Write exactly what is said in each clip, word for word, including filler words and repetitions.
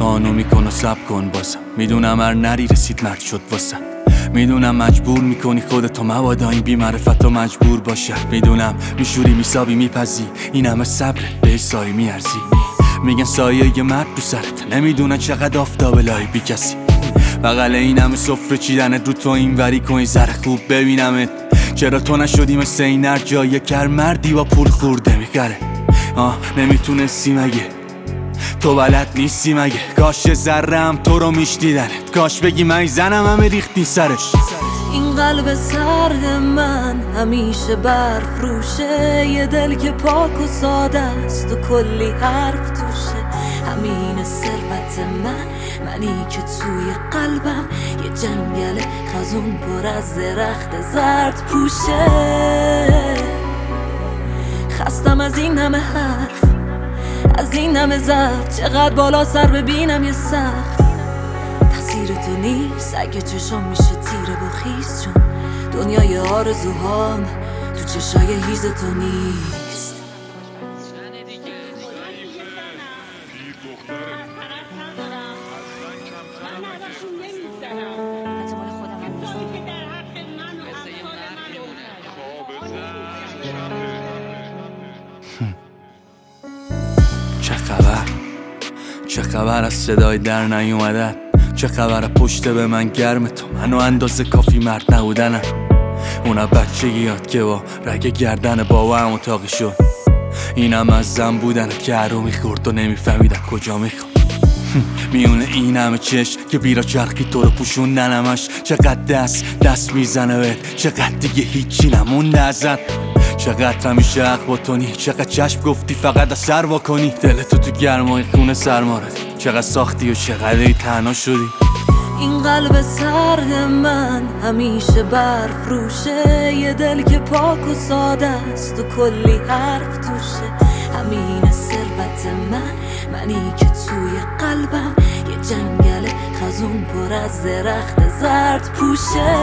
خانو میکن و سب کن بازم. میدونم هر نری رسید مرد شد واسم. میدونم مجبور میکنی خودتو مبادا این بی‌معرفتو مجبور باشه. میدونم میشوری میسابی میپزی این همه صبر به سایه میارزی. میگن سایه یه مرد تو سرت، نمیدونن چقدر آفتاب لای بی کسی. بغل این همه سفره چیدنت رو تو این وری کن ذره خوب ببینمت. چرا تو نشدی مثل این هر جای کر مردی با پول خورده میخره. آه نمیتونستی مگه؟ تو بلد نیستی مگه؟ کاش ذره هم تو رو میشنیدنت. کاش بگی من زنم همه ریختی سرش. این قلب سرد من همیشه برف روشه. یه دل که پاک و ساده است و کلی حرف توشه. همین ثروت من، منی که توی قلبم یه جنگل خزون پر از درخت زرد پوشه. خستم از این همه حرف، از این همه ضعف. چقدر بالا سر ببینم یه سقف. تقصیر تو نیست اگه چشم میشه تیره و خیس، چون دنیای آرزوهام تو چشای هیز تو نیست. چه خبر؟ چه خبر از صدای در نیومدن؟ چه خبر پشت به من گرم تو؟ منو اندازه کافی مرد نبودنم. اونا بچگی یاد که با رگ گردن بابا هم اتاقی شد. اینم از زن بودن که هرو میخورد و نمیفهمیدن کجا میخواد. میونه این همه چشم که بیرا چرخی تو رو پوشوندنمش. چقدر دست دست میزنه بهت، چقدر دیگه هیچی نمونده ازت. چقدر همیشه حق با تو نی، چقدر چشم گفتی فقط از سر واکنی. دلتو تو گرمای خونه سرما ردی، چقدر ساختی و چقدر تنها شدی. این قلب سرد من همیشه برف روشه. یه دل که پاک و ساده است و کلی حرف توشه. همین ثروت من، منی که توی قلبم یه جنگل خزون پر از درخت زرد پوشه.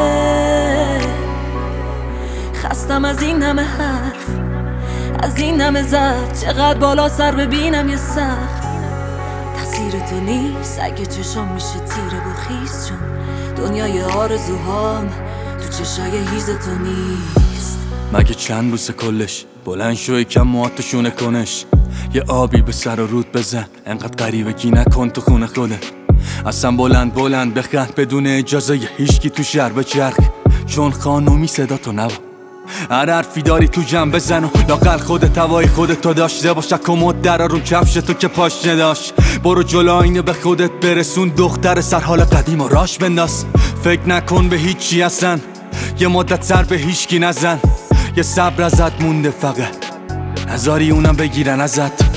خستم از این همه حرف، از این همه ضعف. چقدر بالا سر ببینم یه سقف. تقصیر تو نیست اگه چشم میشه تیره و خیس، چون دنیای آرزوهام تو چشای هیز تو نیست. مگه چند بوسه کلش بلند شو یکم موهاتو کنش. یه آبی به سر و رود بزن، انقدر غریبگی نکن تو خونه خودت. اصلا بلند بلند بخند بدون اجازه یه هیچکی تو شهر بچرخ. چون خانومی صدا تو نبا، هر حرفی داری تو جمع بزن و لاقل خودت هوای خودتو داشته باش. کمد درا رو کفش تو که پاش نداشت. برو جلو اینه به خودت برسون، دختر سر حال قدیم و راش بنداز. فکر نکن به هیچی اصلا، یه مدت سر به هیچکی نزن. یه صبر ازت مونده فقط، نذاری اونم بگیرن ازت.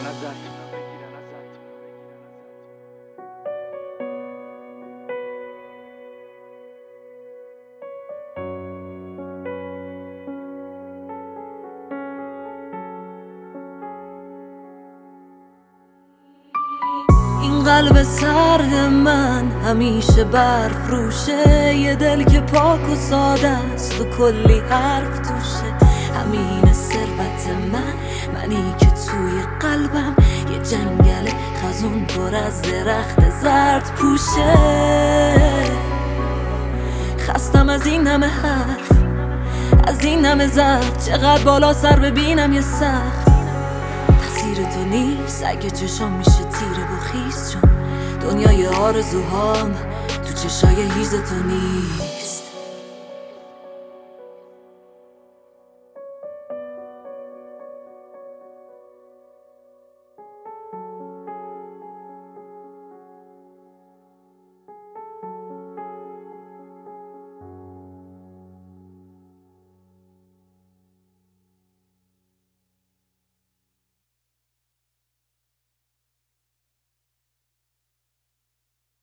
این قلب سرد من همیشه برف روشه. یه دل که پاک و ساده است و کلی حرف توشه. همین ثروت من، منی که توی قلبم یه جنگل خزون پر از درخت زرد پوشه. خستم از این همه حرف، از این همه ضعف. چقدر بالا سر ببینم یه سقف. تقصیر تو نیست اگه چشم میشه تیره و خیس، چون دنیای آرزوهام تو چشای هیز تو نیست.